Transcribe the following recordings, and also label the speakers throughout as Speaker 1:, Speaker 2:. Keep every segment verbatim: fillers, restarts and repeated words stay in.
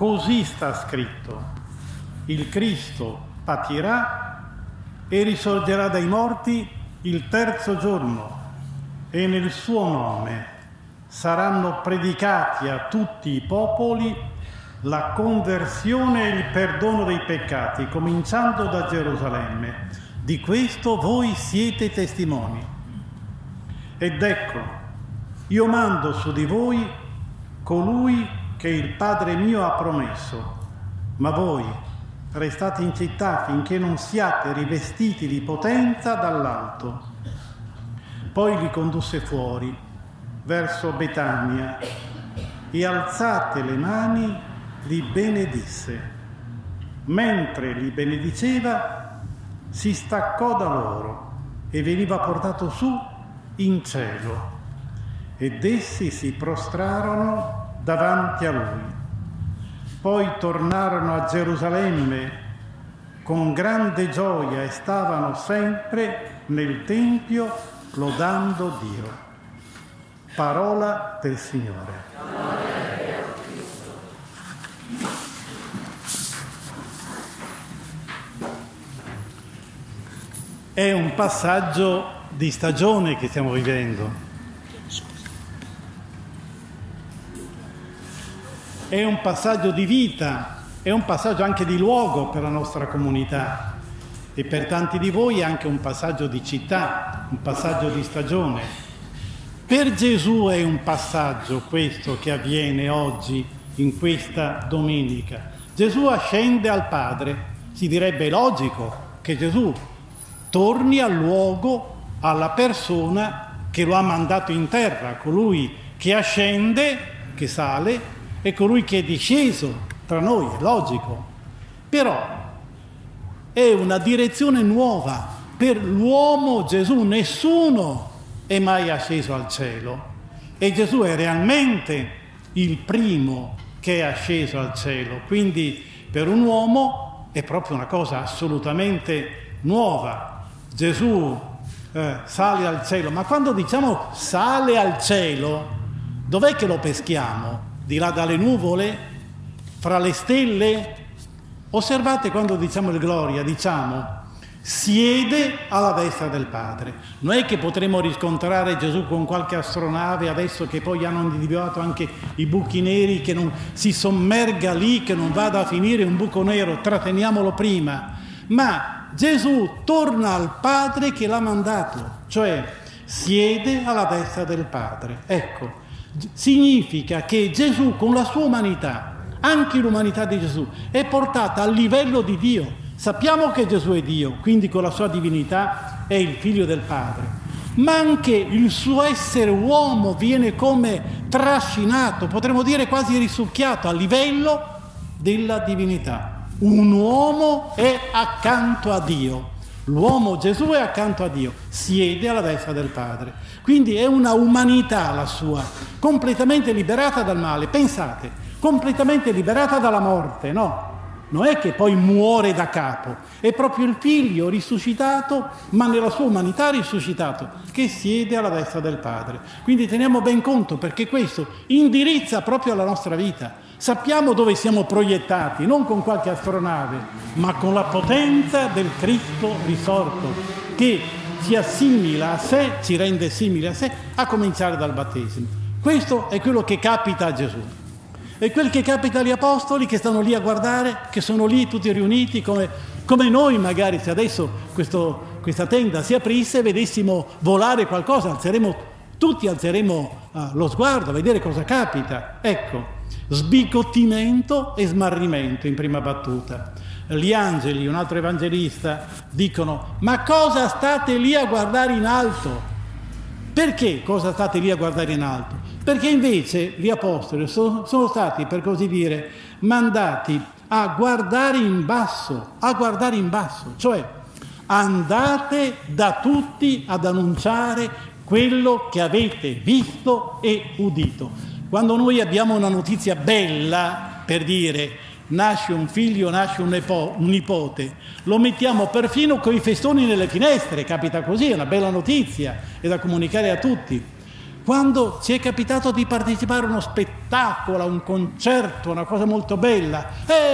Speaker 1: così sta scritto: il Cristo patirà e risorgerà dai morti il terzo giorno, e nel suo nome saranno predicati a tutti i popoli la conversione e il perdono dei peccati, cominciando da Gerusalemme. Di questo voi siete testimoni. Ed ecco, io mando su di voi colui che il Padre mio ha promesso, ma voi restate in città finché non siate rivestiti di potenza dall'alto. Poi li condusse fuori, verso Betania, e alzate le mani li benedisse. Mentre li benediceva, si staccò da loro e veniva portato su in cielo, ed essi si prostrarono davanti a lui. Poi tornarono a Gerusalemme con grande gioia e stavano sempre nel Tempio lodando Dio. Parola del Signore. È un passaggio di stagione che stiamo vivendo. È un passaggio di vita, è un passaggio anche di luogo per la nostra comunità e per tanti di voi è anche un passaggio di città, un passaggio di stagione. Per Gesù è un passaggio questo che avviene oggi, in questa domenica. Gesù ascende al Padre, si direbbe logico che Gesù torni al luogo, alla persona che lo ha mandato in terra, colui che ascende, che sale, e colui che è disceso tra noi, è logico. Però è una direzione nuova per l'uomo Gesù. Nessuno è mai asceso al cielo e Gesù è realmente il primo che è asceso al cielo. Quindi per un uomo è proprio una cosa assolutamente nuova. Gesù eh, sale al cielo, ma quando diciamo sale al cielo, dov'è che lo peschiamo? Di là dalle nuvole? Fra le stelle? Osservate quando diciamo il gloria, diciamo siede alla destra del Padre. Non è che potremo riscontrare Gesù con qualche astronave adesso che poi hanno individuato anche i buchi neri, che non si sommerga lì, che non vada a finire un buco nero, tratteniamolo prima. Ma Gesù torna al Padre che l'ha mandato, cioè siede alla destra del Padre. Ecco, significa che Gesù con la sua umanità, anche l'umanità di Gesù, è portata al livello di Dio. Sappiamo che Gesù è Dio, quindi con la sua divinità è il figlio del Padre, ma anche il suo essere uomo viene come trascinato, potremmo dire quasi risucchiato, a livello della divinità. Un uomo è accanto a Dio, l'uomo Gesù è accanto a Dio, siede alla destra del Padre. Quindi è una umanità la sua, completamente liberata dal male. Pensate, completamente liberata dalla morte, no? Non è che poi muore da capo, è proprio il figlio risuscitato, ma nella sua umanità risuscitato, che siede alla destra del Padre. Quindi teniamo ben conto, perché questo indirizza proprio la nostra vita. Sappiamo dove siamo proiettati, non con qualche astronave, ma con la potenza del Cristo risorto, che si assimila a sé, ci rende simile a sé, a cominciare dal battesimo. Questo è quello che capita a Gesù. E quel che capita agli apostoli che stanno lì a guardare, che sono lì tutti riuniti, come, come noi magari, se adesso questo, questa tenda si aprisse e vedessimo volare qualcosa, alzeremo, tutti alzeremo uh, lo sguardo a vedere cosa capita. Ecco, sbigottimento e smarrimento in prima battuta. Gli angeli, un altro evangelista, dicono: ma cosa state lì a guardare in alto? Perché cosa state lì a guardare in alto? Perché invece gli apostoli sono, sono stati, per così dire, mandati a guardare in basso, a guardare in basso, cioè andate da tutti ad annunciare quello che avete visto e udito. Quando noi abbiamo una notizia bella, per dire nasce un figlio, nasce un, nepo, un nipote, lo mettiamo perfino con i festoni nelle finestre, capita così, è una bella notizia, è da comunicare a tutti. quando ci è capitato di partecipare a uno spettacolo, a un concerto, una cosa molto bella,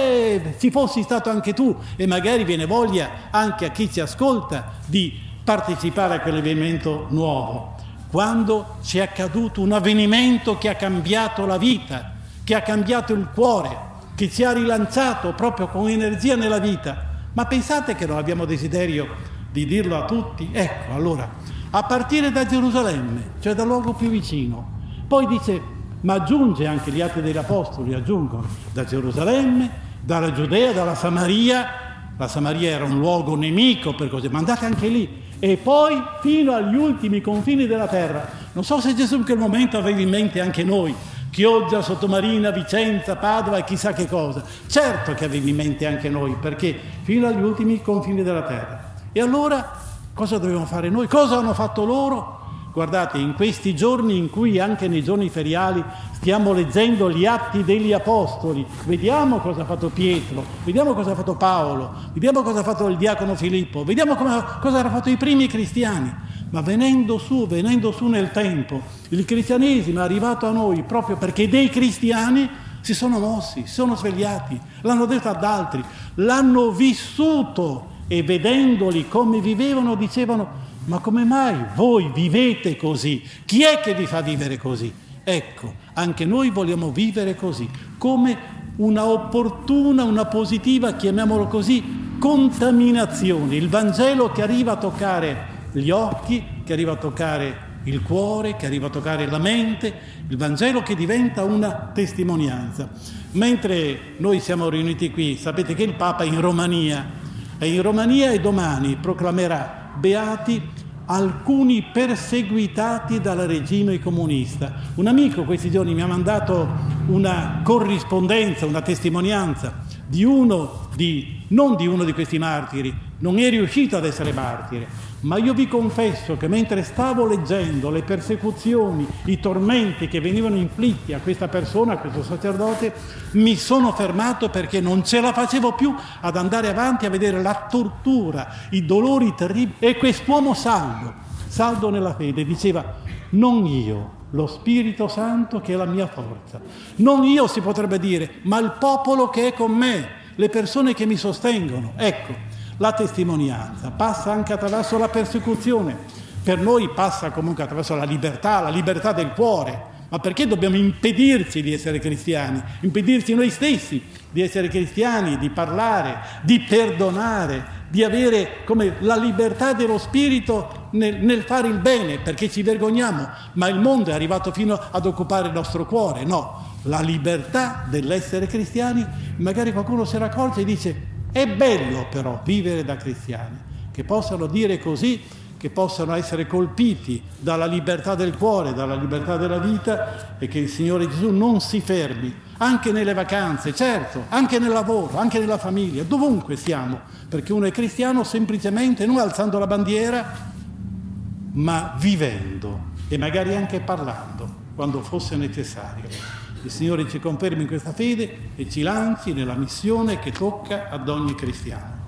Speaker 1: e ci fossi stato anche tu, e magari viene voglia anche a chi ci ascolta di partecipare a quell'avvenimento nuovo. Quando ci è accaduto un avvenimento che ha cambiato la vita, che ha cambiato il cuore, che ci ha rilanciato proprio con energia nella vita. Ma pensate che non abbiamo desiderio di dirlo a tutti? Ecco, allora, a partire da Gerusalemme, cioè dal luogo più vicino. Poi dice, ma aggiunge anche gli Atti degli Apostoli, aggiungono da Gerusalemme, dalla Giudea, dalla Samaria. La Samaria era un luogo nemico, per così, ma andate anche lì. E poi fino agli ultimi confini della terra. Non so se Gesù in quel momento aveva in mente anche noi, Chioggia, Sottomarina, Vicenza, Padova e chissà che cosa. Certo che aveva in mente anche noi, perché fino agli ultimi confini della terra. E allora cosa dobbiamo fare noi? Cosa hanno fatto loro? Guardate, in questi giorni in cui anche nei giorni feriali stiamo leggendo gli Atti degli Apostoli, vediamo cosa ha fatto Pietro, vediamo cosa ha fatto Paolo, vediamo cosa ha fatto il diacono Filippo, vediamo come, cosa hanno fatto i primi cristiani. Ma venendo su, venendo su nel tempo, il cristianesimo è arrivato a noi proprio perché dei cristiani si sono mossi, si sono svegliati, l'hanno detto ad altri, l'hanno vissuto e vedendoli come vivevano dicevano: ma come mai voi vivete così? Chi è che vi fa vivere così? Ecco, anche noi vogliamo vivere così, come una opportuna, una positiva, chiamiamolo così, contaminazione. Il Vangelo che arriva a toccare gli occhi, che arriva a toccare il cuore, che arriva a toccare la mente, il Vangelo che diventa una testimonianza. Mentre noi siamo riuniti qui, sapete che il Papa è in Romania, è in Romania e domani proclamerà beati alcuni perseguitati dal regime comunista. Un amico questi giorni mi ha mandato una corrispondenza, una testimonianza di uno di, non di uno di questi martiri, non è riuscito ad essere martire, ma io vi confesso che mentre stavo leggendo le persecuzioni, i tormenti che venivano inflitti a questa persona, a questo sacerdote, mi sono fermato perché non ce la facevo più ad andare avanti a vedere la tortura, i dolori terribili. E quest'uomo saldo, saldo nella fede, diceva: non io, lo Spirito Santo che è la mia forza. Non io, si potrebbe dire, ma il popolo che è con me, le persone che mi sostengono. Ecco, la testimonianza passa anche attraverso la persecuzione. Per noi passa comunque attraverso la libertà, la libertà del cuore. Ma perché dobbiamo impedirci di essere cristiani? Impedirci noi stessi di essere cristiani, di parlare, di perdonare, di avere come la libertà dello spirito nel, nel fare il bene, perché ci vergogniamo, ma il mondo è arrivato fino ad occupare il nostro cuore. No, la libertà dell'essere cristiani, magari qualcuno si raccolge e dice: è bello però vivere da cristiani, che possano dire così, che possano essere colpiti dalla libertà del cuore, dalla libertà della vita, e che il Signore Gesù non si fermi, anche nelle vacanze, certo, anche nel lavoro, anche nella famiglia, dovunque siamo, perché uno è cristiano semplicemente non alzando la bandiera, ma vivendo e magari anche parlando quando fosse necessario. Il Signore ci confermi in questa fede e ci lanci nella missione che tocca ad ogni cristiano.